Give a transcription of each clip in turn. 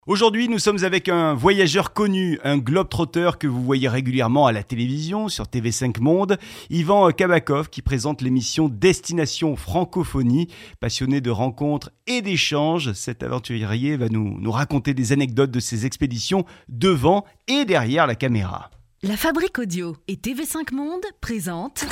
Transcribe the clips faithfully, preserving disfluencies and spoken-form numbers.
Aujourd'hui, nous sommes avec un voyageur connu, un globe-trotter que vous voyez régulièrement à la télévision, sur T V cinq Monde, Ivan Kabakov, qui présente l'émission Destination Francophonie. Passionné de rencontres et d'échanges, cet aventurier va nous, nous raconter des anecdotes de ses expéditions devant et derrière la caméra. La Fabrique Audio et T V cinq Monde présentent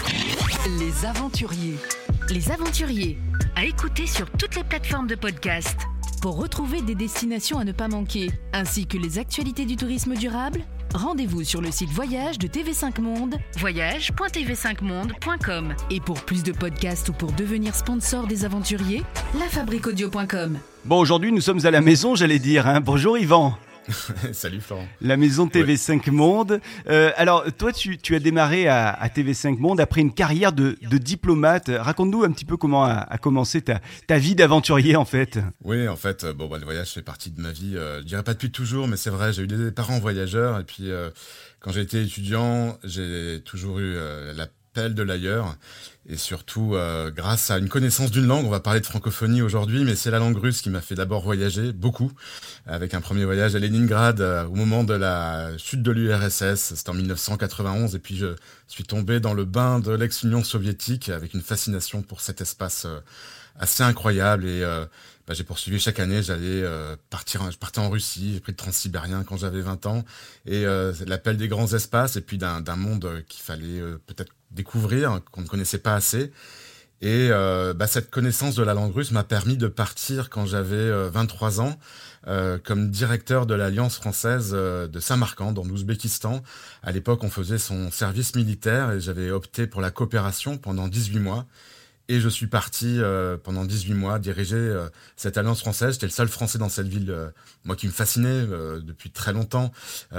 Les Aventuriers. Les Aventuriers, à écouter sur toutes les plateformes de podcast. Pour retrouver des destinations à ne pas manquer, ainsi que les actualités du tourisme durable, rendez-vous sur le site Voyage de T V cinq Monde, voyage point t v cinq monde point com. Et pour plus de podcasts ou pour devenir sponsor des aventuriers, la fabrique audio point com. Bon, aujourd'hui, nous sommes à la maison, j'allais dire. Hein. Bonjour Yvan. Salut Florent. La maison T V cinq ouais. Monde. Euh, alors, toi, tu, tu as démarré à, à T V cinq Monde après une carrière de, de diplomate. Raconte-nous un petit peu comment a, a commencé ta, ta vie d'aventurier, en fait. Oui, en fait, bon, bah, le voyage fait partie de ma vie. Euh, je dirais pas depuis toujours, mais c'est vrai, j'ai eu des parents voyageurs. Et puis, euh, quand j'ai été étudiant, j'ai toujours eu euh, l'appel de l'ailleurs. Et surtout, euh, grâce à une connaissance d'une langue, on va parler de francophonie aujourd'hui, mais c'est la langue russe qui m'a fait d'abord voyager, beaucoup, avec un premier voyage à Leningrad euh, au moment de la chute de l'U R S S, c'était en dix-neuf cent quatre-vingt-onze, et puis je suis tombé dans le bain de l'ex-Union soviétique avec une fascination pour cet espace euh, assez incroyable, et euh, bah, j'ai poursuivi chaque année, j'allais euh, partir, je partais en Russie, j'ai pris le transsibérien quand j'avais vingt ans, et euh, l'appel des grands espaces, et puis d'un, d'un monde qu'il fallait euh, peut-être découvrir, qu'on ne connaissait pas assez. Et euh, bah, cette connaissance de la langue russe m'a permis de partir quand j'avais euh, vingt-trois ans euh, comme directeur de l'Alliance française euh, de Samarcande, en Ouzbékistan. À l'époque, on faisait son service militaire et j'avais opté pour la coopération pendant dix-huit mois. Et je suis parti euh, pendant dix-huit mois diriger euh, cette alliance française. J'étais le seul Français dans cette ville, euh, moi qui me fascinait euh, depuis très longtemps.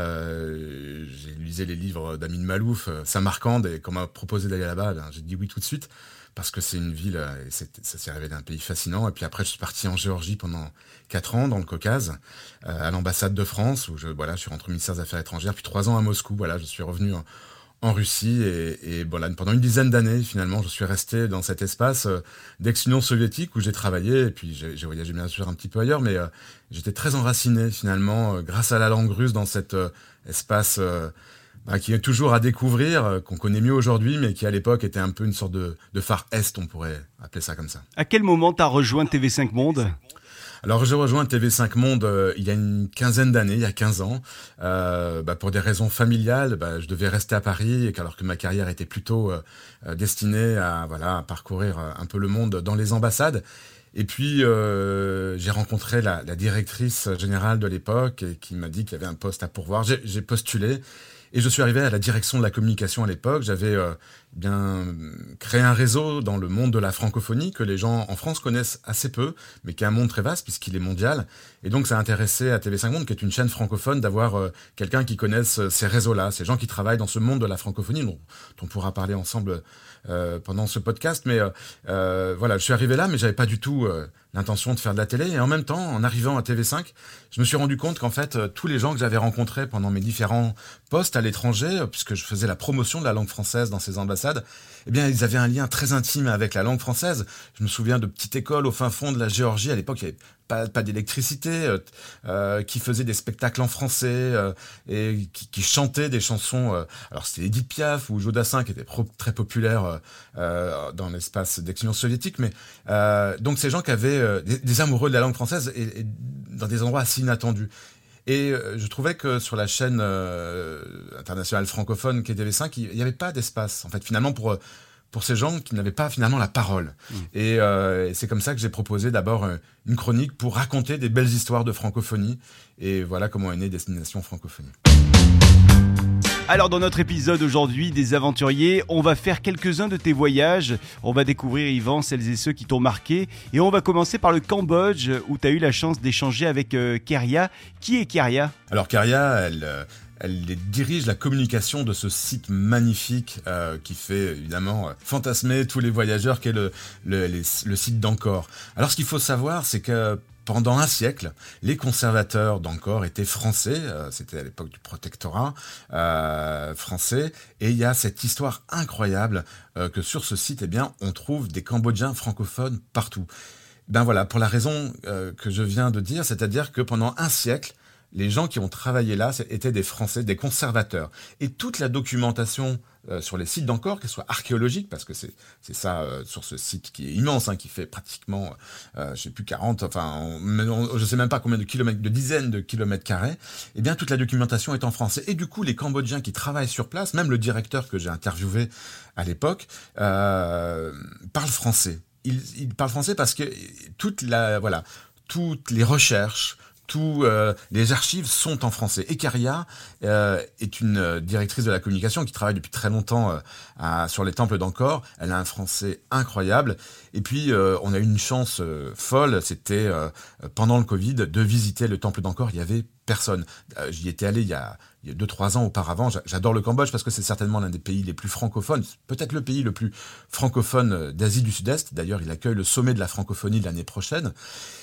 Euh, j'ai lisé les livres d'Amin Malouf, euh, Samarcande, et quand on m'a proposé d'aller là-bas, ben, j'ai dit oui tout de suite, parce que c'est une ville, euh, et c'est, ça s'est révélé un pays fascinant. Et puis après, je suis parti en Géorgie pendant quatre ans, dans le Caucase, euh, à l'ambassade de France, où je, voilà, je suis rentré au ministère des Affaires étrangères, puis trois ans à Moscou. Voilà, je suis revenu en, en Russie et, et voilà, pendant une dizaine d'années finalement je suis resté dans cet espace euh, d'ex-Union soviétique où j'ai travaillé et puis j'ai, j'ai voyagé bien sûr un petit peu ailleurs, mais euh, j'étais très enraciné finalement euh, grâce à la langue russe dans cet euh, espace euh, bah, qui est toujours à découvrir, euh, qu'on connaît mieux aujourd'hui, mais qui à l'époque était un peu une sorte de, de phare est, on pourrait appeler ça comme ça. À quel moment t'as rejoint T V cinq Monde ? Alors j'ai rejoint T V cinq Monde euh, il y a une quinzaine d'années, il y a quinze ans, euh, bah, pour des raisons familiales. Bah, je devais rester à Paris, alors que ma carrière était plutôt euh, destinée à, voilà, à parcourir un peu le monde dans les ambassades. Et puis euh, j'ai rencontré la, la directrice générale de l'époque et qui m'a dit qu'il y avait un poste à pourvoir. J'ai, j'ai postulé. Et je suis arrivé à la direction de la communication à l'époque. J'avais euh, bien créé un réseau dans le monde de la francophonie que les gens en France connaissent assez peu, mais qui est un monde très vaste puisqu'il est mondial. Et donc ça a intéressé à T V cinq Monde, qui est une chaîne francophone, d'avoir euh, quelqu'un qui connaisse ces réseaux-là, ces gens qui travaillent dans ce monde de la francophonie, dont on pourra parler ensemble euh, pendant ce podcast. Mais euh, euh, voilà, je suis arrivé là, mais j'avais pas du tout euh, l'intention de faire de la télé. Et en même temps, en arrivant à T V cinq, je me suis rendu compte qu'en fait, euh, tous les gens que j'avais rencontrés pendant mes différents postes à l'étranger, puisque je faisais la promotion de la langue française dans ces ambassades, eh bien, ils avaient un lien très intime avec la langue française. Je me souviens de petites écoles au fin fond de la Géorgie. À l'époque, il n'y avait pas, pas d'électricité, euh, euh, qui faisaient des spectacles en français euh, et qui, qui chantaient des chansons. Euh, alors, c'était Édith Piaf ou Joe Dassin qui étaient pro- très populaires euh, euh, dans l'espace d'ex-Union soviétique. Mais euh, donc, ces gens qui avaient euh, des, des amoureux de la langue française et, et dans des endroits assez inattendus. Et euh, je trouvais que sur la chaîne euh, internationale francophone qui est T V cinq, il n'y avait pas d'espace, en fait, finalement, pour, pour ces gens qui n'avaient pas, finalement, la parole. Mmh. Et, euh, et c'est comme ça que j'ai proposé d'abord euh, une chronique pour raconter des belles histoires de francophonie. Et voilà comment est née Destination Francophonie. Alors dans notre épisode aujourd'hui des aventuriers, on va faire quelques-uns de tes voyages. On va découvrir, Yvan, celles et ceux qui t'ont marqué. Et on va commencer par le Cambodge, où tu as eu la chance d'échanger avec euh, Keria. Qui est Keria ? Alors Keria, elle... Euh... Elle dirige la communication de ce site magnifique euh, qui fait évidemment euh, fantasmer tous les voyageurs qu'est le, le, les, le site d'Angkor. Alors ce qu'il faut savoir, c'est que pendant un siècle, les conservateurs d'Angkor étaient français, euh, c'était à l'époque du protectorat euh, français, et il y a cette histoire incroyable euh, que sur ce site, eh bien, on trouve des Cambodgiens francophones partout. Ben voilà, pour la raison euh, que je viens de dire, c'est-à-dire que pendant un siècle, les gens qui ont travaillé là étaient des Français, des conservateurs. Et toute la documentation euh, sur les sites d'Angkor, qu'elle soit archéologique, parce que c'est, c'est ça euh, sur ce site qui est immense, hein, qui fait pratiquement, euh, je sais plus, quarante, enfin, on, on, je sais même pas combien de kilomètres, de dizaines de kilomètres carrés, eh bien, toute la documentation est en français. Et du coup, les Cambodgiens qui travaillent sur place, même le directeur que j'ai interviewé à l'époque, euh, parle français. Il, il parle français parce que toute la, voilà, toutes les recherches, tous euh, les archives sont en français. Et Karia euh, est une euh, directrice de la communication qui travaille depuis très longtemps euh, à, sur les temples d'Angkor. Elle a un français incroyable. Et puis, euh, on a eu une chance euh, folle, c'était euh, pendant le Covid, de visiter le temple d'Angkor. Il y avait personne. Euh, j'y étais allé il y a, il y a deux, trois ans auparavant. J'adore le Cambodge parce que c'est certainement l'un des pays les plus francophones, peut-être le pays le plus francophone d'Asie du Sud-Est. D'ailleurs, il accueille le sommet de la francophonie de l'année prochaine.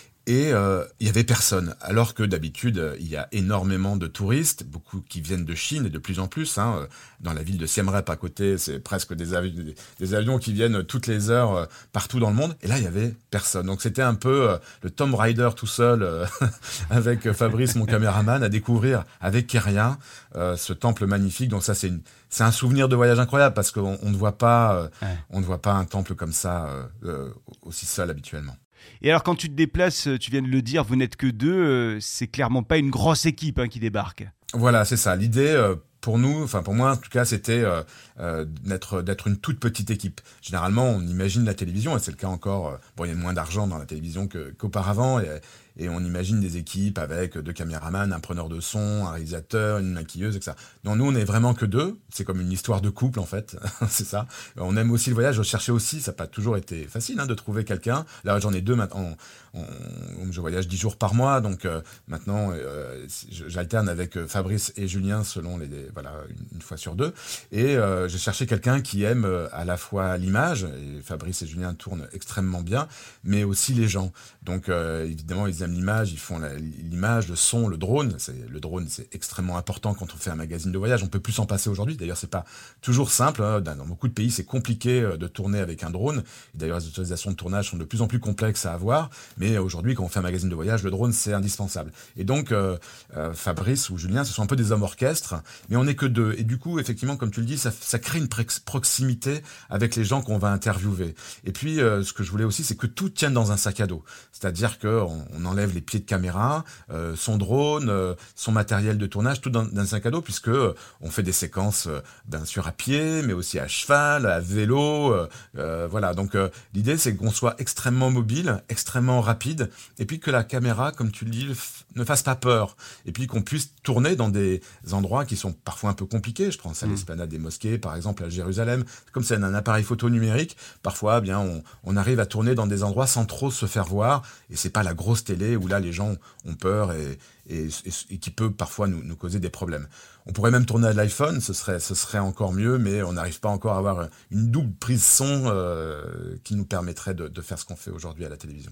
Et euh, il y avait personne, alors que d'habitude il y a énormément de touristes, beaucoup qui viennent de Chine et de plus en plus. Hein, dans la ville de Siem Reap à côté, c'est presque des, avi- des avions qui viennent toutes les heures euh, partout dans le monde. Et là il y avait personne. Donc c'était un peu euh, le Tomb Raider tout seul euh, avec Fabrice, mon caméraman, à découvrir avec Keria euh, ce temple magnifique. Donc ça c'est une, c'est un souvenir de voyage incroyable parce qu'on on ne voit pas, euh, ouais. on ne voit pas un temple comme ça euh, euh, aussi seul habituellement. Et alors quand tu te déplaces, tu viens de le dire, vous n'êtes que deux, euh, c'est clairement pas une grosse équipe hein, qui débarque. Voilà, c'est ça. L'idée euh, pour nous, enfin pour moi en tout cas, c'était euh, euh, d'être, d'être une toute petite équipe. Généralement, on imagine la télévision, et c'est le cas encore, euh, bon il y a moins d'argent dans la télévision que, qu'auparavant, et, et on imagine des équipes avec deux caméramans, un preneur de son, un réalisateur, une maquilleuse, et cetera. Non, nous on est vraiment que deux, c'est comme une histoire de couple en fait, c'est ça. On aime aussi le voyage, je cherchais aussi, ça n'a pas toujours été facile hein, de trouver quelqu'un. Là j'en ai deux maintenant, on, on, je voyage dix jours par mois, donc euh, maintenant euh, j'alterne avec Fabrice et Julien selon les, les voilà une, une fois sur deux, et euh, j'ai cherché quelqu'un qui aime euh, à la fois l'image, et Fabrice et Julien tournent extrêmement bien, mais aussi les gens. Donc euh, évidemment ils aiment l'image, ils font la, l'image, le son, le drone. C'est, le drone, c'est extrêmement important quand on fait un magazine de voyage. On peut plus s'en passer aujourd'hui. D'ailleurs, c'est pas toujours simple. Hein. Dans beaucoup de pays, c'est compliqué de tourner avec un drone. Et d'ailleurs, les autorisations de tournage sont de plus en plus complexes à avoir. Mais aujourd'hui, quand on fait un magazine de voyage, le drone, c'est indispensable. Et donc, euh, euh, Fabrice ou Julien, ce sont un peu des hommes orchestres, mais on n'est que deux. Et du coup, effectivement, comme tu le dis, ça, ça crée une proximité avec les gens qu'on va interviewer. Et puis, euh, ce que je voulais aussi, c'est que tout tienne dans un sac à dos. C'est-à-dire qu'on on enlève les pieds de caméra, euh, son drone, euh, son matériel de tournage, tout dans, dans un sac à dos, puisque euh, on fait des séquences, euh, bien sûr à pied, mais aussi à cheval, à vélo, euh, euh, voilà. Donc euh, l'idée, c'est qu'on soit extrêmement mobile, extrêmement rapide, et puis que la caméra, comme tu le dis, f- ne fasse pas peur, et puis qu'on puisse tourner dans des endroits qui sont parfois un peu compliqués. Je pense à l'esplanade des mosquées, par exemple à Jérusalem. Comme c'est un appareil photo numérique, parfois, eh bien, on, on arrive à tourner dans des endroits sans trop se faire voir, et c'est pas la grosse télé où là les gens ont peur et, et, et, et qui peut parfois nous, nous causer des problèmes. On pourrait même tourner à l'iPhone, ce serait, ce serait encore mieux, mais on n'arrive pas encore à avoir une double prise son euh, qui nous permettrait de, de faire ce qu'on fait aujourd'hui à la télévision.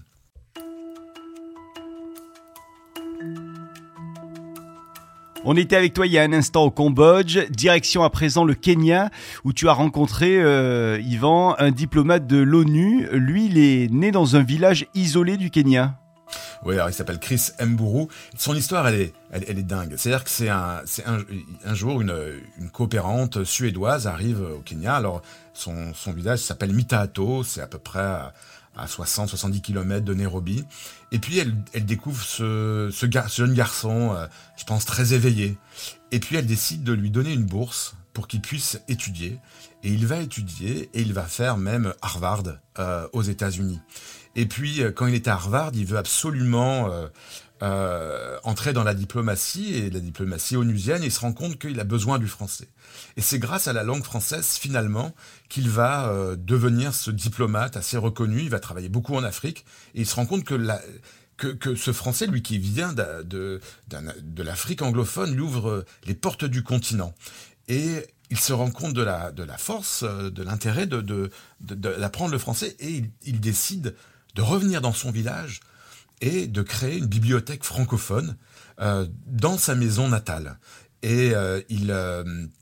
On était avec toi il y a un instant au Cambodge, direction à présent le Kenya, où tu as rencontré, euh, Yvan, un diplomate de l'ONU. Lui, il est né dans un village isolé du Kenya. Oui, alors il s'appelle Chris Mburu. Son histoire, elle est, elle, elle est dingue. C'est-à-dire que c'est un, c'est un, un jour, une, une coopérante suédoise arrive au Kenya. Alors, son, son village s'appelle Mitahato, c'est à peu près à, à soixante à soixante-dix kilomètres de Nairobi. Et puis, elle, elle découvre ce, ce, gar, ce jeune garçon, euh, je pense, très éveillé. Et puis, elle décide de lui donner une bourse pour qu'il puisse étudier. Et il va étudier et il va faire même Harvard euh, aux États-Unis. Et puis, quand il est à Harvard, il veut absolument euh, euh, entrer dans la diplomatie, et la diplomatie onusienne, et il se rend compte qu'il a besoin du français. Et c'est grâce à la langue française, finalement, qu'il va euh, devenir ce diplomate assez reconnu. Il va travailler beaucoup en Afrique, et il se rend compte que la... Que, que ce Français, lui qui vient de, de, de l'Afrique anglophone, lui ouvre les portes du continent. Et il se rend compte de la, de la force, de l'intérêt de, de, de, de, d'apprendre le français, et il, il décide de revenir dans son village et de créer une bibliothèque francophone euh, dans sa maison natale. Et euh, il... Euh,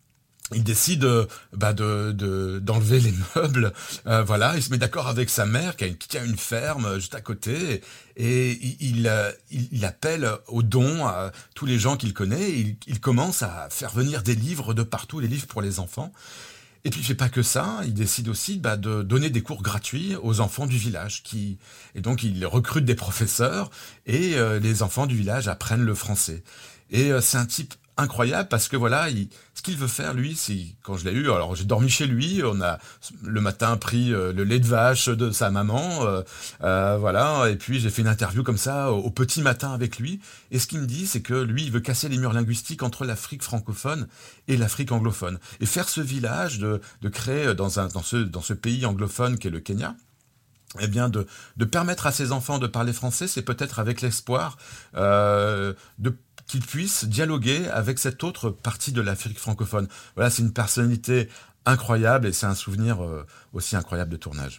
il décide euh, bah de, de d'enlever les meubles, euh, voilà, il se met d'accord avec sa mère qui, a, qui tient une ferme juste à côté, et, et il, il, il, il appelle aux dons à tous les gens qu'il connaît, et il, il commence à faire venir des livres de partout, les livres pour les enfants. Et puis il fait pas que ça, il décide aussi bah, de donner des cours gratuits aux enfants du village, qui et donc il recrute des professeurs, et euh, les enfants du village apprennent le français. Et euh, c'est un type incroyable parce que voilà, il, ce qu'il veut faire lui, c'est quand je l'ai eu, alors j'ai dormi chez lui, on a le matin pris euh, le lait de vache de sa maman, euh, euh, voilà, et puis j'ai fait une interview comme ça au, au petit matin avec lui, et ce qu'il me dit, c'est que lui, il veut casser les murs linguistiques entre l'Afrique francophone et l'Afrique anglophone, et faire ce village, de, de créer dans un dans ce dans ce pays anglophone qu'est le Kenya. Eh bien, de, de permettre à ses enfants de parler français, c'est peut-être avec l'espoir euh, de qu'ils puissent dialoguer avec cette autre partie de l'Afrique francophone. Voilà, c'est une personnalité incroyable et c'est un souvenir euh, aussi incroyable de tournage.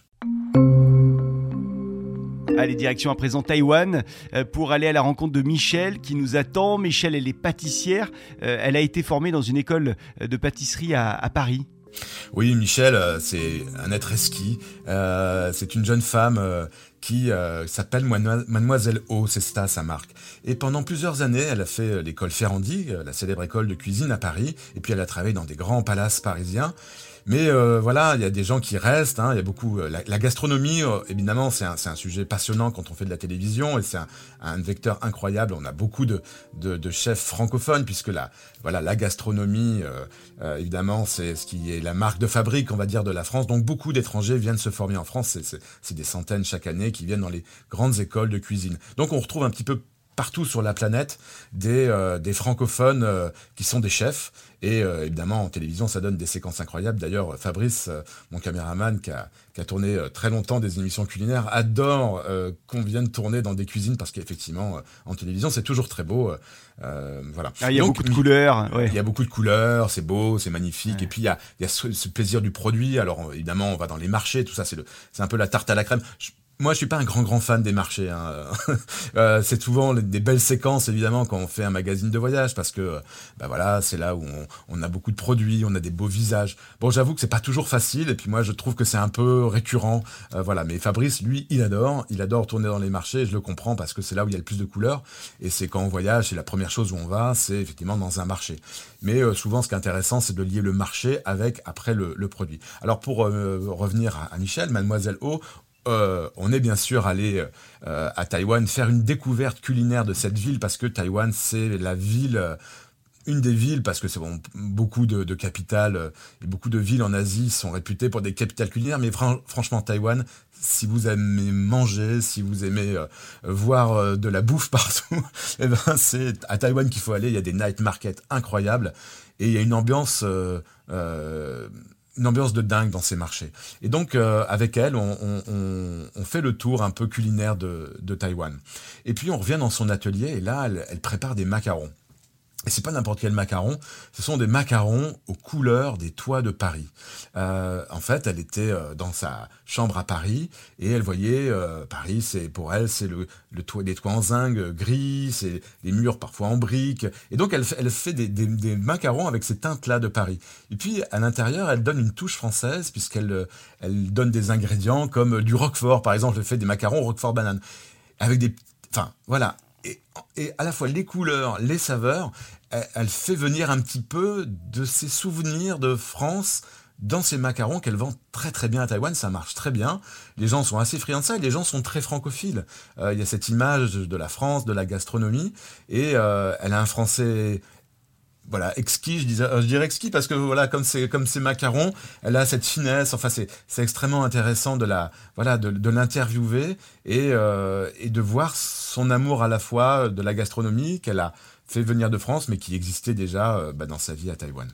Allez, direction à présent Taïwan euh, pour aller à la rencontre de Michèle qui nous attend. Michèle, elle est pâtissière. Euh, elle a été formée dans une école de pâtisserie à, à Paris. Oui, Michèle, c'est un être exquis. Euh, c'est une jeune femme euh, qui euh, s'appelle Mademoiselle O, c'est ça sa marque. Et pendant plusieurs années, elle a fait l'école Ferrandi, la célèbre école de cuisine à Paris, et puis elle a travaillé dans des grands palaces parisiens. Mais euh, voilà, il y a des gens qui restent, hein, il y a beaucoup... La, la gastronomie, euh, évidemment, c'est un, c'est un sujet passionnant quand on fait de la télévision, et c'est un, un vecteur incroyable. On a beaucoup de, de, de chefs francophones, puisque la, voilà, la gastronomie, euh, euh, évidemment, c'est ce qui est la marque de fabrique, on va dire, de la France. Donc beaucoup d'étrangers viennent se former en France, c'est, c'est, c'est des centaines chaque année qui viennent dans les grandes écoles de cuisine. Donc on retrouve un petit peu partout sur la planète des, euh, des francophones euh, qui sont des chefs. Et euh, évidemment, en télévision, ça donne des séquences incroyables. D'ailleurs, Fabrice, euh, mon caméraman, qui a, qui a tourné euh, très longtemps des émissions culinaires, adore euh, qu'on vienne tourner dans des cuisines parce qu'effectivement, euh, en télévision, c'est toujours très beau. Euh, voilà. Ah, il y a Donc, beaucoup de couleurs. Ouais. Il y a beaucoup de couleurs, c'est beau, c'est magnifique. Ouais. Et puis, il y a, il y a ce, ce plaisir du produit. Alors, évidemment, on va dans les marchés, tout ça, c'est, le, c'est un peu la tarte à la crème. Je, Moi, je suis pas un grand grand fan des marchés. Hein. euh, c'est souvent des belles séquences, évidemment, quand on fait un magazine de voyage, parce que, bah voilà, c'est là où on, on a beaucoup de produits, on a des beaux visages. Bon, j'avoue que c'est pas toujours facile, et puis moi, je trouve que c'est un peu récurrent, euh, voilà. Mais Fabrice, lui, il adore, il adore tourner dans les marchés. Et je le comprends parce que c'est là où il y a le plus de couleurs, et c'est quand on voyage, c'est la première chose où on va, c'est effectivement dans un marché. Mais euh, souvent, ce qui est intéressant, c'est de lier le marché avec après le, le produit. Alors, pour euh, revenir à, à Michèle, Mademoiselle O. Euh, on est bien sûr allé euh, à Taïwan faire une découverte culinaire de cette ville parce que Taïwan, c'est la ville, euh, une des villes, parce que c'est bon, beaucoup de, de capitales euh, et beaucoup de villes en Asie sont réputées pour des capitales culinaires, mais fran- franchement, Taïwan, si vous aimez manger, si vous aimez euh, voir euh, de la bouffe partout, eh ben, c'est à Taïwan qu'il faut aller. Il y a des night markets incroyables et il y a une ambiance... Euh, euh, une ambiance de dingue dans ces marchés. Et donc, euh, avec elle, on, on, on fait le tour un peu culinaire de, de Taïwan. Et puis, on revient dans son atelier, et là, elle, elle prépare des macarons. Et c'est pas n'importe quel macaron, ce sont des macarons aux couleurs des toits de Paris. Euh, en fait, elle était euh, dans sa chambre à Paris et elle voyait euh, Paris, c'est pour elle, c'est le, le toit, des toits en zinc gris, c'est les murs parfois en briques. Et donc elle, elle fait des, des, des macarons avec ces teintes-là de Paris. Et puis à l'intérieur, elle donne une touche française puisqu'elle elle donne des ingrédients comme du roquefort, par exemple, elle fait des macarons au roquefort banane avec des, enfin voilà. Et, et à la fois les couleurs, les saveurs, elle, elle fait venir un petit peu de ses souvenirs de France dans ces macarons qu'elle vend très très bien à Taïwan. Ça marche très bien. Les gens sont assez friands de ça et les gens sont très francophiles. Euh, il y a cette image de la France, de la gastronomie, et euh, elle a un français... Voilà, exquis, je, disais, euh, je dirais exquis parce que voilà, comme c'est comme ces macarons, elle a cette finesse. Enfin, c'est c'est extrêmement intéressant de la voilà de, de l'interviewer et euh, et de voir son amour à la fois de la gastronomie qu'elle a fait venir de France, mais qui existait déjà euh, bah, dans sa vie à Taïwan.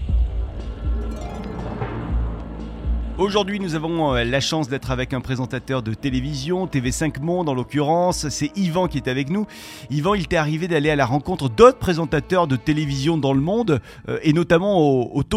Aujourd'hui, nous avons la chance d'être avec un présentateur de télévision, T V cinq Monde en l'occurrence, c'est Yvan qui est avec nous. Yvan, il t'est arrivé d'aller à la rencontre d'autres présentateurs de télévision dans le monde, euh, et notamment au, au Togo.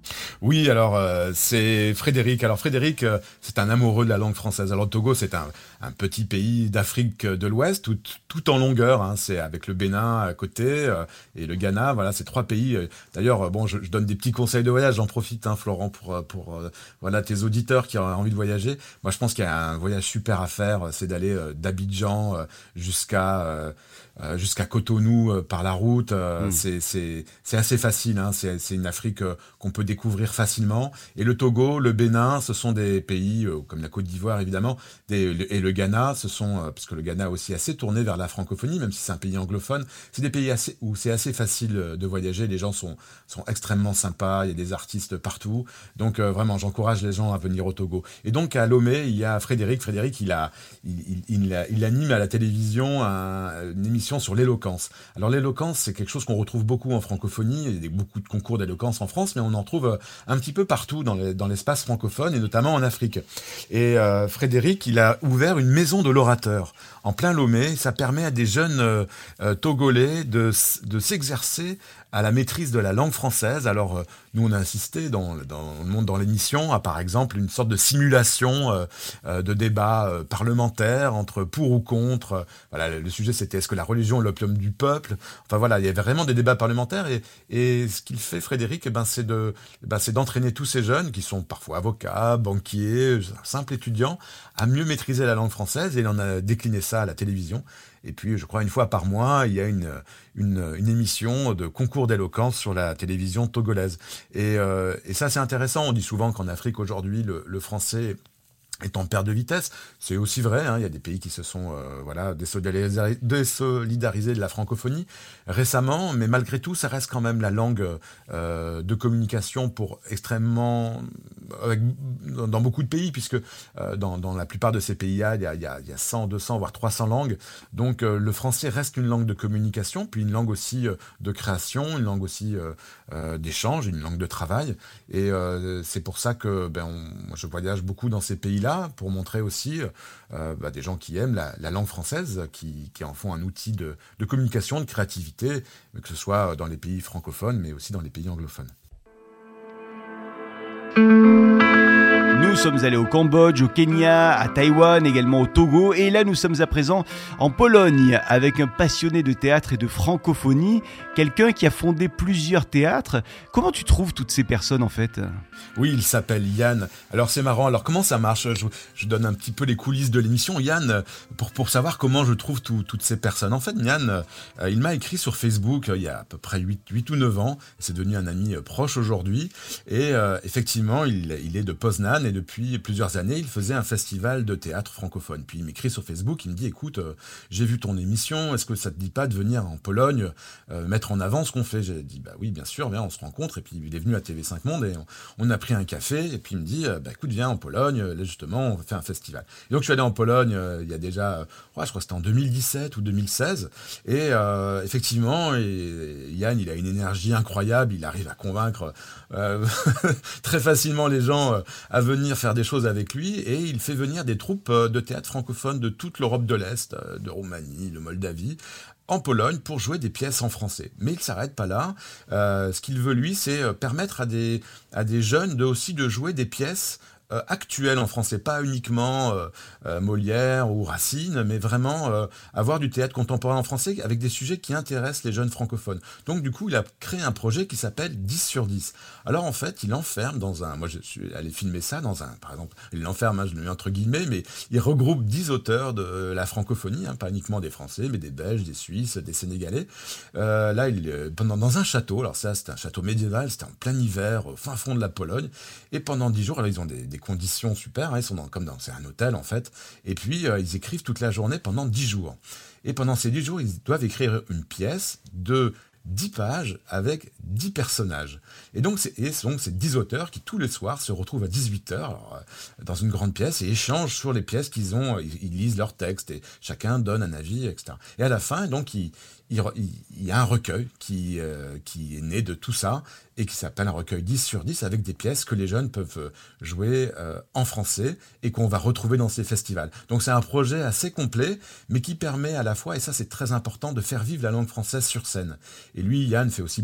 Oui, alors euh, c'est Frédéric. Alors Frédéric, euh, c'est un amoureux de la langue française. Alors le Togo, c'est un, un petit pays d'Afrique de l'Ouest, tout, tout en longueur. Hein, c'est avec le Bénin à côté euh, et le Ghana. Voilà, c'est trois pays. D'ailleurs, bon, je, je donne des petits conseils de voyage. J'en profite, hein, Florent, pour pour euh, voilà tes auditeurs qui auraient envie de voyager. Moi, je pense qu'il y a un voyage super à faire. C'est d'aller euh, d'Abidjan euh, jusqu'à euh, Euh, jusqu'à Cotonou euh, par la route, euh, mmh. c'est c'est c'est assez facile. Hein, c'est c'est une Afrique euh, qu'on peut découvrir facilement. Et le Togo, le Bénin, ce sont des pays euh, comme la Côte d'Ivoire évidemment, des, le, et le Ghana, ce sont euh, parce que le Ghana aussi assez tourné vers la francophonie, même si c'est un pays anglophone. C'est des pays assez où c'est assez facile de voyager. Les gens sont sont extrêmement sympas. Il y a des artistes partout. Donc euh, vraiment, j'encourage les gens à venir au Togo. Et donc à Lomé, il y a Frédéric. Frédéric, il a il il, il, a, il anime à la télévision un, une émission sur l'éloquence. Alors l'éloquence, c'est quelque chose qu'on retrouve beaucoup en francophonie, il y a beaucoup de concours d'éloquence en France, mais on en trouve un petit peu partout dans, les, dans l'espace francophone et notamment en Afrique. Et euh, Frédéric, il a ouvert une maison de l'orateur en plein Lomé. Ça permet à des jeunes euh, euh, Togolais de, de s'exercer à la maîtrise de la langue française. Alors, euh, nous, on a assisté dans, dans le monde, dans l'émission, à par exemple une sorte de simulation euh, euh, de débat euh, parlementaire entre pour ou contre. Euh, voilà, le sujet, c'était est-ce que la religion est l'opium du peuple ? Enfin voilà, il y avait vraiment des débats parlementaires. Et, et ce qu'il fait, Frédéric, eh ben, c'est de, eh ben, c'est d'entraîner tous ces jeunes qui sont parfois avocats, banquiers, simples étudiants, à mieux maîtriser la langue française. Et il en a décliné ça à la télévision. Et puis, je crois, une fois par mois, il y a une, une, une émission de concours d'éloquence sur la télévision togolaise. Et, euh, et ça, c'est intéressant. On dit souvent qu'en Afrique, aujourd'hui, le, le français est en perte de vitesse. C'est aussi vrai, hein, il y a des pays qui se sont euh, voilà, désolidarisés, désolidarisés de la francophonie récemment, mais malgré tout, ça reste quand même la langue euh, de communication pour extrêmement... Avec, dans beaucoup de pays, puisque euh, dans, dans la plupart de ces pays-là, il y a, il y a, il y a cent, deux cents, voire trois cents langues. Donc euh, le français reste une langue de communication, puis une langue aussi euh, de création, une langue aussi euh, euh, d'échange, une langue de travail. Et euh, c'est pour ça que ben, on, moi, je voyage beaucoup dans ces pays-là, pour montrer aussi euh, bah, des gens qui aiment la, la langue française, qui, qui en font un outil de, de communication, de créativité, que ce soit dans les pays francophones, mais aussi dans les pays anglophones. Nous sommes allés au Cambodge, au Kenya, à Taïwan, également au Togo. Et là, nous sommes à présent en Pologne avec un passionné de théâtre et de francophonie, quelqu'un qui a fondé plusieurs théâtres. Comment tu trouves toutes ces personnes en fait ? Oui, il s'appelle Yann. Alors c'est marrant. Alors comment ça marche ? je, je donne un petit peu les coulisses de l'émission. Yann, pour, pour savoir comment je trouve tout, toutes ces personnes. En fait, Yann, euh, il m'a écrit sur Facebook euh, il y a à peu près huit, huit ou neuf ans. C'est devenu un ami euh, proche aujourd'hui. Et euh, effectivement, il, il est de Poznan et depuis plusieurs années, il faisait un festival de théâtre francophone. Puis il m'écrit sur Facebook, il me dit, écoute, euh, j'ai vu ton émission, est-ce que ça te dit pas de venir en Pologne euh, mettre en avant ce qu'on fait ? J'ai dit, bah oui, bien sûr, viens, on se rencontre. Et puis il est venu à T V cinq Monde et on, on a pris un café. Et puis il me dit, bah écoute, viens en Pologne, là justement, on fait un festival. Et donc je suis allé en Pologne euh, il y a déjà, euh, ouais, je crois que c'était en deux mille dix-sept ou deux mille seize. Et euh, effectivement, et, et Yann, il a une énergie incroyable, il arrive à convaincre euh, très facilement les gens euh, à venir faire des choses avec lui, et il fait venir des troupes de théâtre francophone de toute l'Europe de l'Est, de Roumanie, de Moldavie, en Pologne pour jouer des pièces en français. Mais il ne s'arrête pas là. Euh, ce qu'il veut, lui, c'est permettre à des, à des jeunes de, aussi de jouer des pièces euh, actuelles en français, pas uniquement euh, euh, Molière ou Racine, mais vraiment euh, avoir du théâtre contemporain en français avec des sujets qui intéressent les jeunes francophones. Donc du coup, il a créé un projet qui s'appelle dix sur dix. Alors en fait, il enferme dans un... Moi, je suis allé filmer ça dans un... Par exemple, il l'enferme, hein, je le mets entre guillemets, mais il regroupe dix auteurs de la francophonie, hein, pas uniquement des Français, mais des Belges, des Suisses, des Sénégalais. Euh, là, il pendant dans un château, alors ça, c'était un château médiéval, c'était en plein hiver, au fin fond de la Pologne, et pendant dix jours, alors ils ont des, des conditions super, hein, ils sont dans, comme dans... C'est un hôtel, en fait, et puis euh, ils écrivent toute la journée pendant dix jours. Et pendant ces dix jours, ils doivent écrire une pièce de dix pages avec dix personnages. Et donc, c'est, et donc, c'est dix auteurs qui, tous les soirs, se retrouvent à dix-huit heures alors, euh, dans une grande pièce et échangent sur les pièces qu'ils ont. Ils, ils lisent leurs textes et chacun donne un avis, et cetera. Et à la fin, donc, il, il, il y a un recueil qui, euh, qui est né de tout ça et qui s'appelle un recueil dix sur dix avec des pièces que les jeunes peuvent jouer euh, en français et qu'on va retrouver dans ces festivals. Donc c'est un projet assez complet, mais qui permet à la fois, et ça c'est très important, de faire vivre la langue française sur scène. Et lui, Yann, fait aussi beaucoup de formations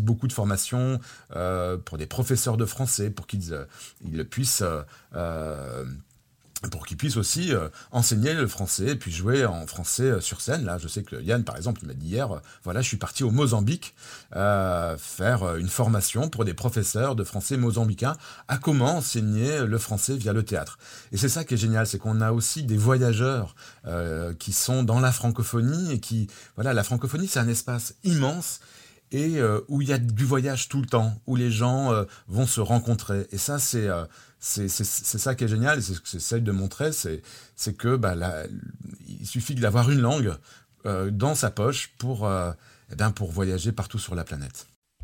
formations euh, pour des professeurs de français, pour qu'ils euh, ils puissent... Euh, pour qu'ils puissent aussi euh, enseigner le français et puis jouer en français euh, sur scène. Là, je sais que Yann, par exemple, il m'a dit hier, euh, voilà, je suis parti au Mozambique euh, faire euh, une formation pour des professeurs de français mozambicains à comment enseigner le français via le théâtre. Et c'est ça qui est génial, c'est qu'on a aussi des voyageurs euh, qui sont dans la francophonie et qui, voilà, la francophonie, c'est un espace immense et euh, où il y a du voyage tout le temps, où les gens euh, vont se rencontrer. Et ça, c'est... Euh, C'est, c'est, c'est ça qui est génial, et c'est ce que j'essaie de montrer, c'est, c'est que bah, la, il suffit d'avoir une langue euh, dans sa poche pour, euh, eh bien, pour voyager partout sur la planète.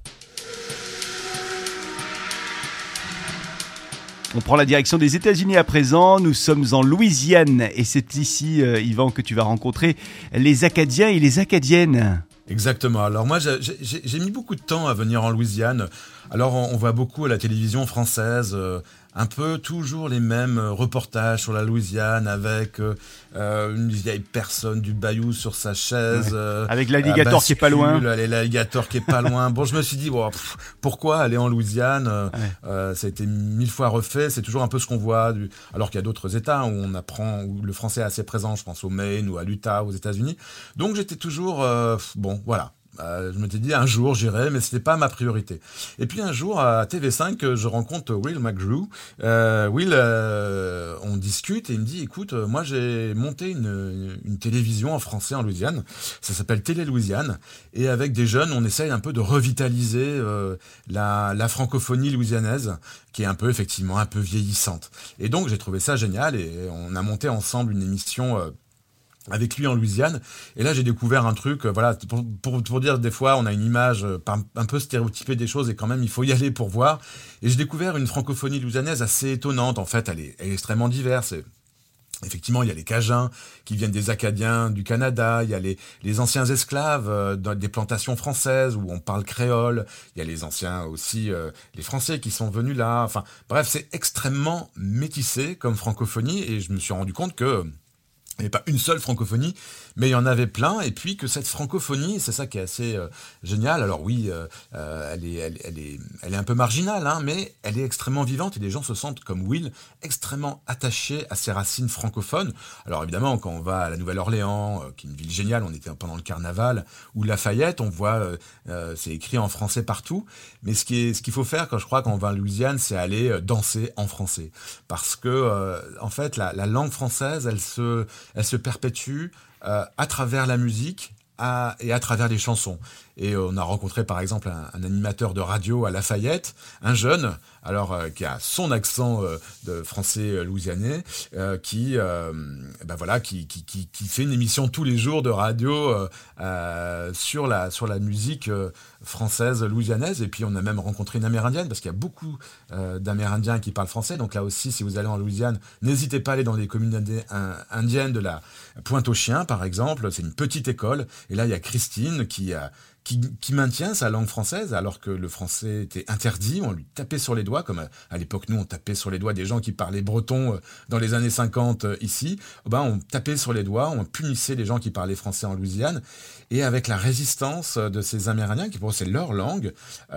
On prend la direction des États-Unis à présent. Nous sommes en Louisiane et c'est ici, euh, Yvan, que tu vas rencontrer les Acadiens et les Acadiennes. Exactement. Alors moi, j'ai, j'ai, j'ai mis beaucoup de temps à venir en Louisiane. Alors on, on voit beaucoup à la télévision française euh, un peu toujours les mêmes reportages sur la Louisiane avec euh, une vieille personne du bayou sur sa chaise. Ouais. Euh, avec l'alligator qui est pas loin. L'alligator qui est pas loin. Bon, je me suis dit, bon, pff, pourquoi aller en Louisiane ouais. euh, Ça a été mille fois refait. C'est toujours un peu ce qu'on voit. Du... Alors qu'il y a d'autres États où on apprend, où le français est assez présent. Je pense au Maine ou à l'Utah, aux États-Unis. Donc j'étais toujours, euh, bon, voilà. Euh, je m'étais dit un jour j'irai, mais c'était pas ma priorité. Et puis un jour à T V cinq, je rencontre Will McGrew. Euh, Will, euh, on discute et il me dit, écoute, moi j'ai monté une, une télévision en français en Louisiane. Ça s'appelle Télé Louisiane. Et avec des jeunes, on essaye un peu de revitaliser euh, la, la francophonie louisianaise, qui est un peu effectivement un peu vieillissante. Et donc j'ai trouvé ça génial et on a monté ensemble une émission. Euh, avec lui en Louisiane, et là j'ai découvert un truc, euh, voilà, pour, pour, pour dire des fois on a une image euh, un peu stéréotypée des choses et quand même il faut y aller pour voir, et j'ai découvert une francophonie louisianaise assez étonnante, en fait elle est, elle est extrêmement diverse. Et effectivement, il y a les Cajuns qui viennent des Acadiens du Canada, il y a les, les anciens esclaves euh, dans des plantations françaises où on parle créole, il y a les anciens aussi, euh, les Français qui sont venus là, enfin bref, c'est extrêmement métissé comme francophonie, et je me suis rendu compte que il n'y avait pas une seule francophonie, mais il y en avait plein, et puis que cette francophonie, c'est ça qui est assez euh, génial. Alors oui, euh, euh, elle, est, elle, elle, est, elle est un peu marginale, hein, mais elle est extrêmement vivante, et les gens se sentent, comme Will, extrêmement attachés à ses racines francophones. Alors évidemment, quand on va à la Nouvelle-Orléans, euh, qui est une ville géniale, on était pendant le carnaval, ou Lafayette, on voit, euh, euh, c'est écrit en français partout, mais ce, qui est, ce qu'il faut faire, quand je crois, quand on va en Louisiane, c'est aller euh, danser en français. Parce que, euh, en fait, la, la langue française, elle se... elle se perpétue euh, à travers la musique à, et à travers les chansons. Et euh, on a rencontré par exemple un, un animateur de radio à Lafayette, un jeune, alors euh, qui a son accent euh, de français euh, louisianais, euh, qui, euh, ben voilà, qui, qui, qui, qui fait une émission tous les jours de radio euh, euh, sur la sur la musique euh, française louisianaise. Et puis on a même rencontré une Amérindienne, parce qu'il y a beaucoup euh, d'Amérindiens qui parlent français. Donc là aussi, si vous allez en Louisiane, n'hésitez pas à aller dans les communes indiennes de la Pointe-aux-Chiens, par exemple. C'est une petite école. Et là, il y a Christine qui a Qui, qui maintient sa langue française alors que le français était interdit, on lui tapait sur les doigts, comme à, à l'époque nous on tapait sur les doigts des gens qui parlaient breton euh, dans les années cinquante euh, ici, ben, on tapait sur les doigts, on punissait les gens qui parlaient français en Louisiane, et avec la résistance de ces Amérindiens, qui pour eux c'est leur langue,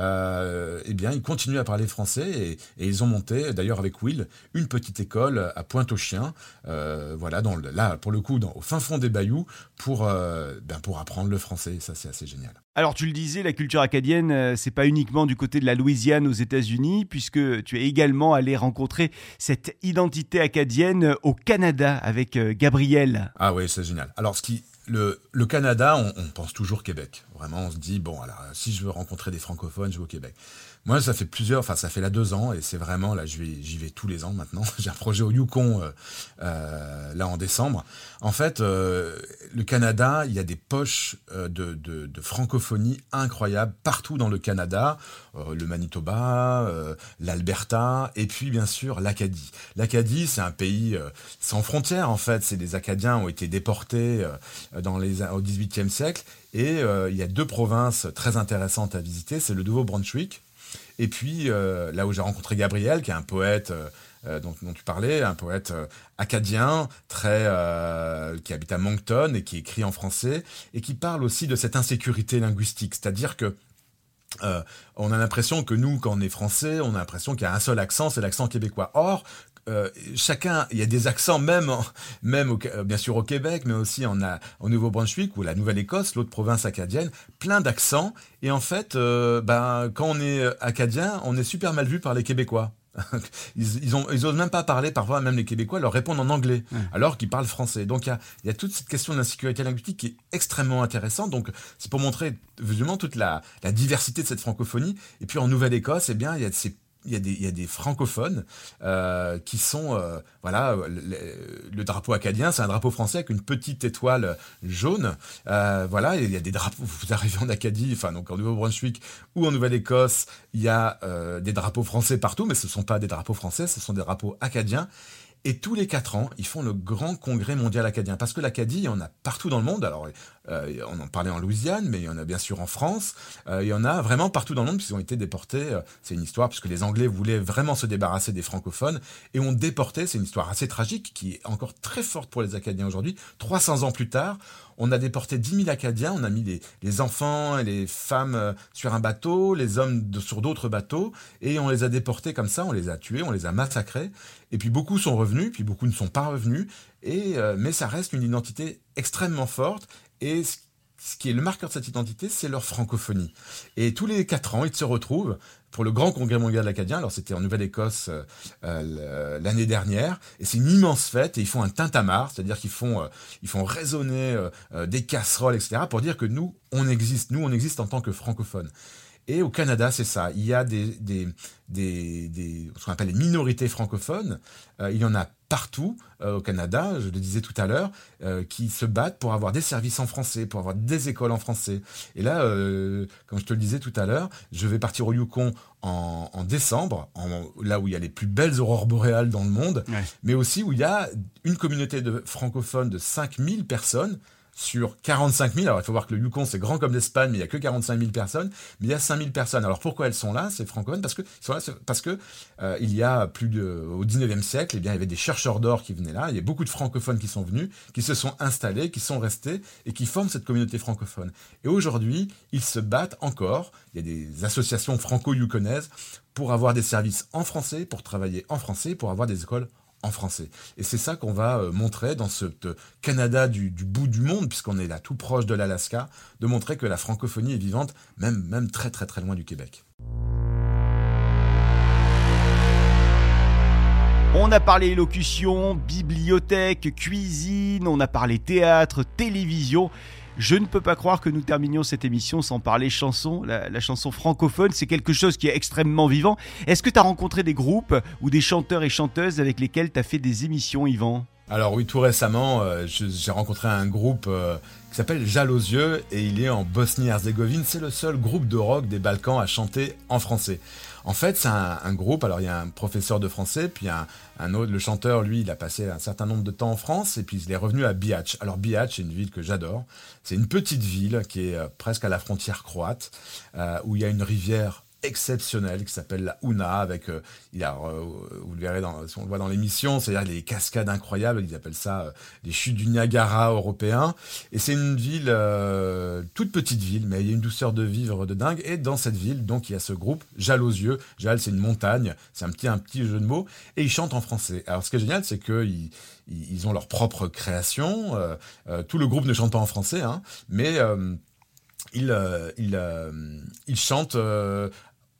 euh, eh bien ils continuent à parler français, et, et ils ont monté, d'ailleurs avec Will, une petite école à Pointe-aux-Chiens, euh, voilà, dans le, là pour le coup dans, au fin fond des bayous, pour, euh, ben, pour apprendre le français, et ça c'est assez génial. Alors tu le disais, la culture acadienne, euh, c'est pas uniquement du côté de la Louisiane aux États-Unis, puisque tu es également allé rencontrer cette identité acadienne au Canada avec euh, Gabriel. Ah oui, c'est génial. Alors ce qui, le, le Canada, on, on pense toujours Québec. Vraiment, on se dit, bon, alors si je veux rencontrer des francophones, je vais au Québec. Moi, ça fait plusieurs, enfin, ça fait là deux ans, et c'est vraiment, là, je vais, j'y vais tous les ans maintenant. J'ai un projet au Yukon, euh, euh, là, en décembre. En fait, euh, le Canada, il y a des poches euh, de, de, de francophonie incroyables partout dans le Canada. Euh, le Manitoba, euh, l'Alberta, et puis, bien sûr, l'Acadie. L'Acadie, c'est un pays euh, sans frontières, en fait. C'est des Acadiens ont été déportés euh, dans les, au dix-huitième siècle. Et euh, il y a deux provinces très intéressantes à visiter. C'est le Nouveau-Brunswick. Et puis, euh, là où j'ai rencontré Gabriel, qui est un poète euh, dont, dont tu parlais, un poète euh, acadien, très, euh, qui habite à Moncton et qui écrit en français, et qui parle aussi de cette insécurité linguistique. C'est-à-dire que Euh, on a l'impression que nous, quand on est français, on a l'impression qu'il y a un seul accent, c'est l'accent québécois. Or, euh, chacun, il y a des accents même, en, même au, bien sûr au Québec, mais aussi en, a, au Nouveau-Brunswick ou la Nouvelle-Écosse, l'autre province acadienne, plein d'accents. Et en fait, euh, ben, quand on est acadien, on est super mal vu par les Québécois. Ils, ils, ont, ils osent même pas parler, parfois même les Québécois leur répondent en anglais, ouais. alors qu'ils parlent français. Donc il y a, il y a toute cette question de l'insécurité linguistique qui est extrêmement intéressante. Donc c'est pour montrer visuellement toute la, la diversité de cette francophonie. Et puis en Nouvelle-Écosse, eh bien il y a ces Il y, a des, il y a des francophones euh, qui sont, euh, voilà, le, le drapeau acadien, c'est un drapeau français avec une petite étoile jaune. Euh, voilà, il y a des drapeaux, vous arrivez en Acadie, enfin donc en Nouveau-Brunswick ou en Nouvelle-Écosse, il y a euh, des drapeaux français partout, mais ce ne sont pas des drapeaux français, ce sont des drapeaux acadiens. Et tous les quatre ans, ils font le grand congrès mondial acadien. Parce que l'Acadie, il y en a partout dans le monde. Alors, euh, on en parlait en Louisiane, mais il y en a bien sûr en France. Euh, il y en a vraiment partout dans le monde, puisqu'ils ont été déportés. Euh, c'est une histoire, puisque les Anglais voulaient vraiment se débarrasser des francophones. Et ont déporté, c'est une histoire assez tragique, qui est encore très forte pour les Acadiens aujourd'hui. trois cents ans plus tard, on a déporté dix mille Acadiens. On a mis les, les enfants et les femmes euh, sur un bateau, les hommes de, sur d'autres bateaux. Et on les a déportés comme ça, on les a tués, on les a massacrés. Et puis beaucoup sont revenus, puis beaucoup ne sont pas revenus, et, euh, mais ça reste une identité extrêmement forte, et ce, ce qui est le marqueur de cette identité, c'est leur francophonie. Et tous les quatre ans, ils se retrouvent pour le grand congrès mondial acadien, alors c'était en Nouvelle-Écosse euh, l'année dernière, et c'est une immense fête, et ils font un tintamarre, c'est-à-dire qu'ils font, euh, ils font résonner euh, des casseroles, et cetera, pour dire que nous, on existe, nous, on existe en tant que francophones. Et au Canada, c'est ça. Il y a des, des, des, des ce qu'on appelle les minorités francophones. Euh, il y en a partout euh, au Canada, je le disais tout à l'heure, euh, qui se battent pour avoir des services en français, pour avoir des écoles en français. Et là, euh, comme je te le disais tout à l'heure, je vais partir au Yukon en, en décembre, en, là où il y a les plus belles aurores boréales dans le monde, ouais. mais aussi où il y a une communauté de francophones de cinq mille personnes, sur quarante-cinq mille, alors il faut voir que le Yukon c'est grand comme l'Espagne, mais il n'y a que quarante-cinq mille personnes, mais il y a cinq mille personnes. Alors pourquoi elles sont là, ces francophones ? Parce que, ils sont là, parce que euh, il y a plus de, au dix-neuvième siècle, eh bien, il y avait des chercheurs d'or qui venaient là, il y a beaucoup de francophones qui sont venus, qui se sont installés, qui sont restés et qui forment cette communauté francophone. Et aujourd'hui, ils se battent encore, il y a des associations franco-yukonaises pour avoir des services en français, pour travailler en français, pour avoir des écoles en français. Et c'est ça qu'on va euh, montrer dans ce euh, Canada du, du bout du monde, puisqu'on est là tout proche de l'Alaska, de montrer que la francophonie est vivante, même, même très très très loin du Québec. On a parlé élocution, bibliothèque, cuisine, on a parlé théâtre, télévision. Je ne peux pas croire que nous terminions cette émission sans parler chanson. La, la chanson francophone, c'est quelque chose qui est extrêmement vivant. Est-ce que tu as rencontré des groupes ou des chanteurs et chanteuses avec lesquels tu as fait des émissions, Yvan ? Alors oui, tout récemment, euh, je, j'ai rencontré un groupe euh, qui s'appelle Jal aux yeux et il est en Bosnie-Herzégovine. C'est le seul groupe de rock des Balkans à chanter en français. En fait, c'est un, un groupe, alors il y a un professeur de français, puis un, un autre, le chanteur, lui, il a passé un certain nombre de temps en France, et puis il est revenu à Bihac. Alors Bihac, c'est une ville que j'adore. C'est une petite ville qui est euh, presque à la frontière croate, euh, où il y a une rivière exceptionnelle qui s'appelle la Una, avec euh, il y a, euh, vous le verrez dans, si on le voit dans l'émission, c'est-à-dire les cascades incroyables, ils appellent ça euh, les chutes du Niagara européen, et c'est une ville euh, toute petite ville, mais il y a une douceur de vivre de dingue. Et dans cette ville, donc il y a ce groupe Jal aux yeux. Jal, c'est une montagne, c'est un petit un petit jeu de mots, et ils chantent en français. Alors ce qui est génial, c'est que ils, ils ont leur propre création, euh, euh, tout le groupe ne chante pas en français, hein, mais euh, ils, euh, ils, euh, ils chantent euh,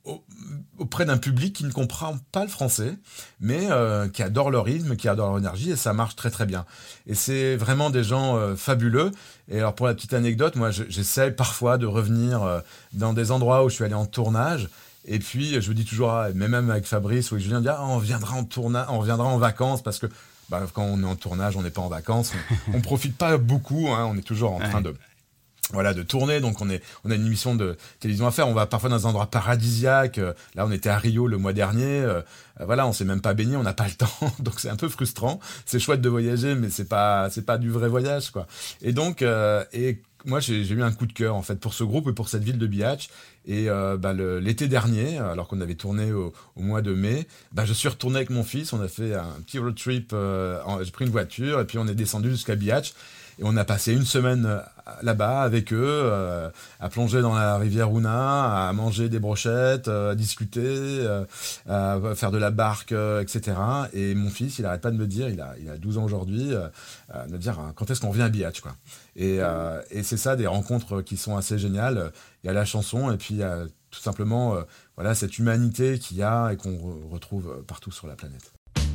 auprès d'un public qui ne comprend pas le français, mais euh, qui adore leur rythme, qui adore leur énergie, et ça marche très très bien. Et c'est vraiment des gens euh, fabuleux. Et alors pour la petite anecdote, moi je, j'essaie parfois de revenir euh, dans des endroits où je suis allé en tournage, et puis je vous dis toujours, ah, mais même avec Fabrice ou avec Julien, on dit, ah, on viendra en tournage, on viendra en vacances, parce que bah, quand on est en tournage, on n'est pas en vacances, on, on profite pas beaucoup, hein, on est toujours en train de Voilà, de tourner, donc on est, on a une émission de télévision à faire. On va parfois dans des endroits paradisiaques. Là, on était à Rio le mois dernier. Euh, voilà, on s'est même pas baigné, on n'a pas le temps, donc c'est un peu frustrant. C'est chouette de voyager, mais c'est pas, c'est pas du vrai voyage, quoi. Et donc, euh, et moi, j'ai, j'ai eu un coup de cœur en fait pour ce groupe et pour cette ville de Bihac. Et euh, bah, le, l'été dernier, alors qu'on avait tourné au, au mois de mai, bah, je suis retourné avec mon fils. On a fait un petit road trip. Euh, en, j'ai pris une voiture et puis on est descendu jusqu'à Bihac. Et on a passé une semaine là-bas avec eux, euh, à plonger dans la rivière Ouna, à manger des brochettes, euh, à discuter, euh, à faire de la barque, euh, et cetera. Et mon fils, il arrête pas de me dire, il a, il a douze ans aujourd'hui, euh, euh, de me dire quand est-ce qu'on revient à Biatch, quoi. Et, euh, et c'est ça, des rencontres qui sont assez géniales. Il y a la chanson et puis il y a tout simplement euh, voilà, cette humanité qu'il y a et qu'on re- retrouve partout sur la planète.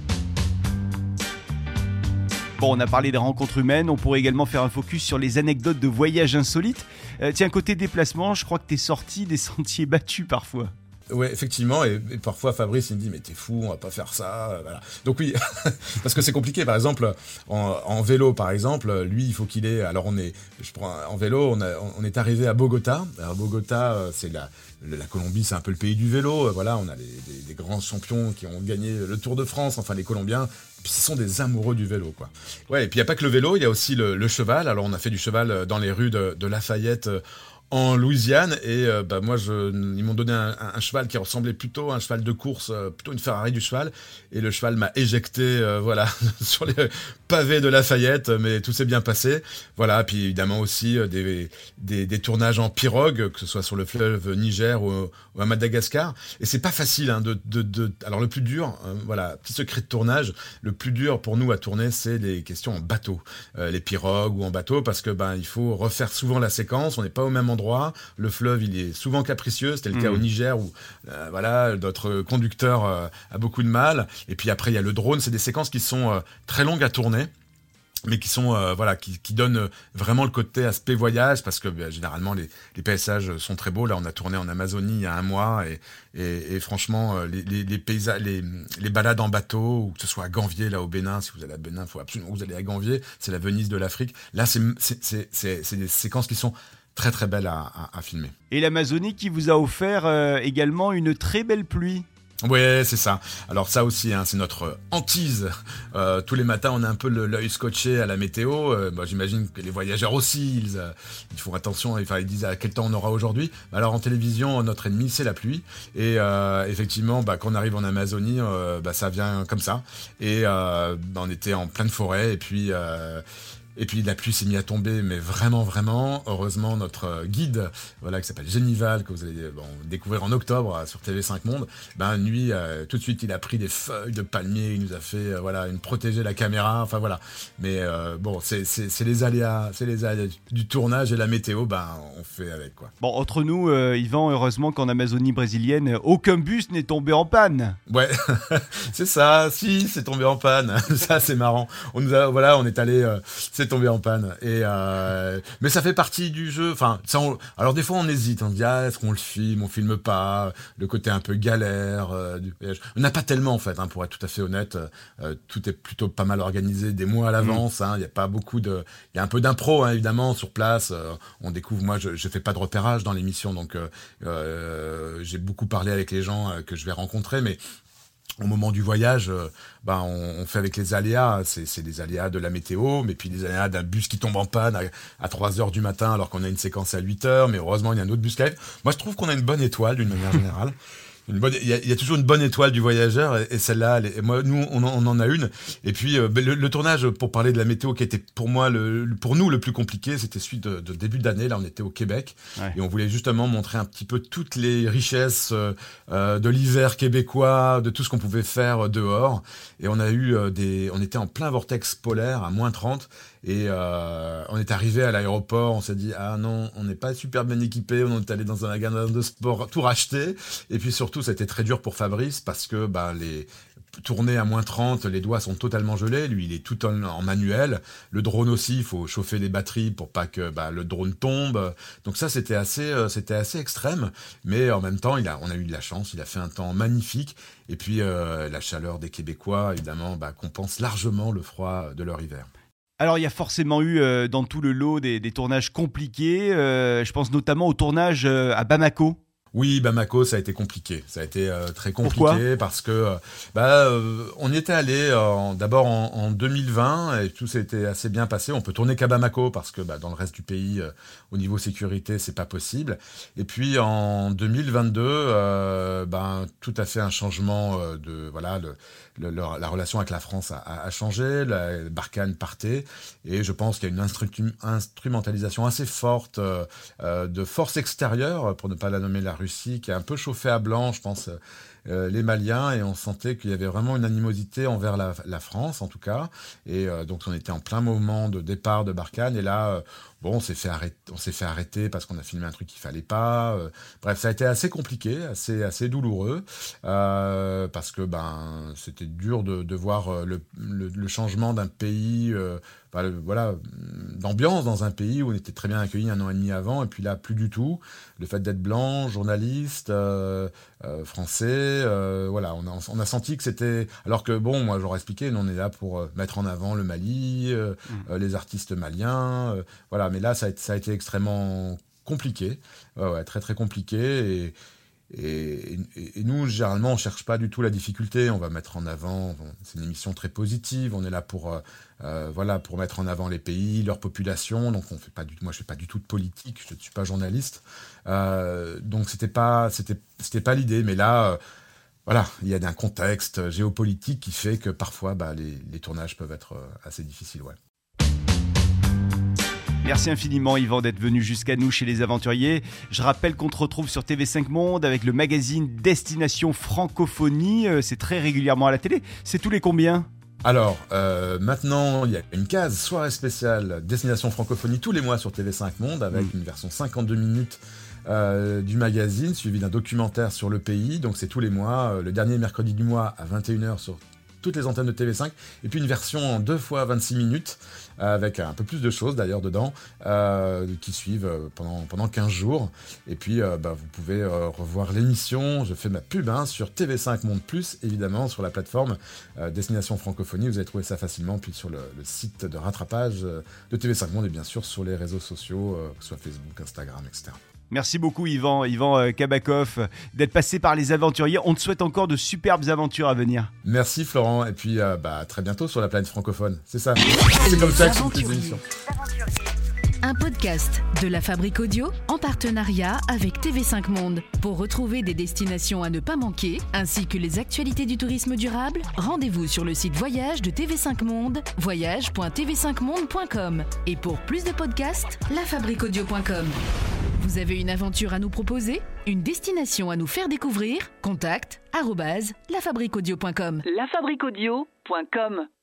Bon, on a parlé des rencontres humaines, on pourrait également faire un focus sur les anecdotes de voyages insolites. Euh, tiens, côté déplacement, je crois que t'es sorti des sentiers battus parfois. Ouais, effectivement, et, et parfois Fabrice il me dit mais t'es fou, on va pas faire ça, euh, voilà. Donc oui, parce que c'est compliqué. Par exemple, en, en vélo, par exemple, lui il faut qu'il ait. Alors on est, je prends en vélo, on, a, on est arrivé à Bogota. Alors Bogota, euh, c'est la, la Colombie, c'est un peu le pays du vélo. Voilà, on a des, des, des grands champions qui ont gagné le Tour de France, enfin les Colombiens. Puis ce sont des amoureux du vélo, quoi. Ouais, et puis il y a pas que le vélo, il y a aussi le, le cheval. Alors on a fait du cheval dans les rues de, de Lafayette. En Louisiane, et euh, bah, moi je, ils m'ont donné un, un, un cheval qui ressemblait plutôt à un cheval de course, euh, plutôt une Ferrari du cheval, et le cheval m'a éjecté euh, voilà, sur les pavés de Lafayette, mais tout s'est bien passé. Voilà, puis évidemment aussi euh, des, des, des tournages en pirogue, que ce soit sur le fleuve Niger ou, ou à Madagascar, et c'est pas facile hein, de, de, de... Alors le plus dur, euh, voilà, petit secret de tournage, le plus dur pour nous à tourner, c'est les questions en bateau, euh, les pirogues ou en bateau, parce que ben il faut refaire souvent la séquence, on n'est pas au même endroit. Le fleuve, il est souvent capricieux. C'était le cas mmh. au Niger où euh, voilà, notre conducteur euh, a beaucoup de mal. Et puis après, il y a le drone. C'est des séquences qui sont euh, très longues à tourner, mais qui sont euh, voilà, qui, qui donnent vraiment le côté aspect voyage, parce que bah, généralement les, les paysages sont très beaux. Là, on a tourné en Amazonie il y a un mois, et, et, et franchement, les, les, les paysages, les, les balades en bateau, ou que ce soit à Gambier, là au Bénin, si vous allez à Bénin, il faut absolument que vous allez à Gambier. C'est la Venise de l'Afrique. Là, c'est, c'est, c'est, c'est, c'est des séquences qui sont très très belle à, à, à filmer. Et l'Amazonie qui vous a offert euh, également une très belle pluie. Ouais, c'est ça. Alors ça aussi, hein, c'est notre hantise. Euh, tous les matins, on a un peu le, l'œil scotché à la météo. Euh, bah, j'imagine que les voyageurs aussi, ils, euh, ils font attention. Enfin, ils disent à quel temps on aura aujourd'hui. Alors en télévision, notre ennemi, c'est la pluie. Et euh, effectivement, bah, quand on arrive en Amazonie, euh, bah, ça vient comme ça. Et euh, bah, on était en pleine forêt. Et puis... Euh, Et puis la pluie s'est mise à tomber, mais vraiment, vraiment. Heureusement, notre guide, voilà, qui s'appelle Génival, que vous allez bon, découvrir en octobre sur T V cinq Monde, ben lui, euh, tout de suite, il a pris des feuilles de palmier, il nous a fait, euh, voilà, une protéger la caméra, enfin voilà. Mais euh, bon, c'est, c'est, c'est les aléas, c'est les aléas du tournage et la météo, ben on fait avec quoi. Bon, entre nous, euh, Yvan, heureusement qu'en Amazonie brésilienne, aucun bus n'est tombé en panne. Ouais, c'est ça. Si, c'est tombé en panne. Ça, c'est marrant. On nous a, voilà, on est allé. Euh, c'est tombé en panne. Et euh, mais ça fait partie du jeu. Enfin, ça, on, alors des fois on hésite, on se dit ah, est-ce qu'on le filme, on filme pas, le côté un peu galère euh, du voyage. On n'a pas tellement en fait, hein, pour être tout à fait honnête. Euh, tout est plutôt pas mal organisé des mois à l'avance. Il mmh. hein, y a pas beaucoup de, il y a un peu d'impro hein, évidemment sur place. Euh, on découvre. Moi, je, je fais pas de repérage dans l'émission, donc euh, euh, j'ai beaucoup parlé avec les gens euh, que je vais rencontrer, mais au moment du voyage, euh, bah, on, on fait avec les aléas. C'est, c'est des aléas de la météo, mais puis des aléas d'un bus qui tombe en panne à, à trois heures du matin alors qu'on a une séquence à huit heures. Mais heureusement, il y a un autre bus qui arrive. Moi, je trouve qu'on a une bonne étoile d'une manière générale. Une bonne, il y, a, il y a toujours une bonne étoile du voyageur et, et celle-là, elle est, et moi, nous, on en, on en a une. Et puis euh, le, le tournage, pour parler de la météo, qui était pour moi, le, pour nous, le plus compliqué, c'était celui de, de début d'année. Là, on était au Québec ouais. et on voulait justement montrer un petit peu toutes les richesses euh, euh, de l'hiver québécois, de tout ce qu'on pouvait faire dehors. Et on a eu euh, des, on était en plein vortex polaire à moins trente. Et euh, on est arrivé à l'aéroport, on s'est dit ah non, on n'est pas super bien équipé, on est allé dans un magasin de sport tout racheter. Et puis surtout, c'était très dur pour Fabrice parce que bah les tourner à moins trente, les doigts sont totalement gelés. Lui, il est tout en, en manuel. Le drone aussi, il faut chauffer les batteries pour pas que bah, le drone tombe. Donc ça, c'était assez, euh, c'était assez extrême. Mais en même temps, il a, on a eu de la chance. Il a fait un temps magnifique. Et puis euh, la chaleur des Québécois, évidemment, bah, compense largement le froid de leur hiver. Alors, il y a forcément eu euh, dans tout le lot des, des tournages compliqués. Euh, je pense notamment au tournage euh, à Bamako. Oui, Bamako, ça a été compliqué. Ça a été euh, très compliqué. Pourquoi ? Parce que euh, bah, euh, on y était allé euh, d'abord en, en deux mille vingt et tout s'était assez bien passé. On peut tourner qu'à Bamako parce que bah, dans le reste du pays, euh, au niveau sécurité, c'est pas possible. Et puis en deux mille vingt-deux, euh, ben tout à fait un changement euh, de voilà le, le, le, la relation avec la France a, a changé. La, Barkhane partait et je pense qu'il y a une instru- instrumentalisation assez forte euh, euh, de forces extérieures, pour ne pas la nommer la Russie, qui a un peu chauffé à blanc, je pense, euh, les Maliens, et on sentait qu'il y avait vraiment une animosité envers la, la France, en tout cas. Et euh, donc on était en plein moment de départ de Barkhane, et là, euh, bon, on s'est fait arrêter, on s'est fait arrêter parce qu'on a filmé un truc qu'il fallait pas. Euh, bref, ça a été assez compliqué, assez, assez douloureux, euh, parce que ben c'était dur de, de voir le, le, le changement d'un pays. Euh, Enfin, le, voilà, d'ambiance dans un pays où on était très bien accueillis un an et demi avant, et puis là, plus du tout. Le fait d'être blanc, journaliste, euh, euh, français, euh, voilà, on a, on a senti que c'était... Alors que, bon, moi, j'aurais expliqué, nous, on est là pour euh, mettre en avant le Mali, euh, mmh. euh, les artistes maliens, euh, voilà, mais là, ça a, ça a été extrêmement compliqué, ouais, ouais, très, très compliqué, et... Et, et, et nous, généralement, on cherche pas du tout la difficulté. On va mettre en avant. Bon, c'est une émission très positive. On est là pour, euh, euh, voilà, pour mettre en avant les pays, leur population. Donc, on fait pas du. Moi, je fais pas du tout de politique. Je ne suis pas journaliste. Euh, donc, c'était pas, c'était, c'était pas l'idée. Mais là, euh, voilà, il y a un contexte géopolitique qui fait que parfois, bah, les, les tournages peuvent être assez difficiles, ouais. Merci infiniment Yvan d'être venu jusqu'à nous chez Les Aventuriers. Je rappelle qu'on te retrouve sur T V cinq Monde avec le magazine Destination Francophonie. C'est très régulièrement à la télé. C'est tous les combien ? Alors, euh, maintenant, il y a une case soirée spéciale Destination Francophonie tous les mois sur T V cinq Monde avec mmh. une version cinquante-deux minutes euh, du magazine suivi d'un documentaire sur le pays. Donc c'est tous les mois, euh, le dernier mercredi du mois à vingt et une heures sur toutes les antennes de T V cinq, et puis une version en deux fois vingt-six minutes, avec un peu plus de choses d'ailleurs dedans, euh, qui suivent pendant, pendant quinze jours. Et puis euh, bah, vous pouvez euh, revoir l'émission, je fais ma pub hein, sur T V cinq Monde Plus, évidemment, sur la plateforme euh, Destination Francophonie, vous allez trouver ça facilement, puis sur le, le site de rattrapage de T V cinq Monde, et bien sûr sur les réseaux sociaux, euh, que ce soit Facebook, Instagram, et cetera. Merci beaucoup Yvan, Yvan Kabakov, d'être passé par Les Aventuriers. On te souhaite encore de superbes aventures à venir. Merci Florent, et puis euh, bah, à très bientôt sur la planète francophone. C'est ça, c'est comme ça que sont les émissions. Un podcast de la Fabrique Audio en partenariat avec T V cinq Monde. Pour retrouver des destinations à ne pas manquer, ainsi que les actualités du tourisme durable, rendez-vous sur le site voyage de T V cinq Monde, voyage point t v cinq monde point com. Et pour plus de podcasts, la fabrique audio point com. Vous avez une aventure à nous proposer ? Une destination à nous faire découvrir ? Contact arobase la fabrique audio point com. la fabrique audio point com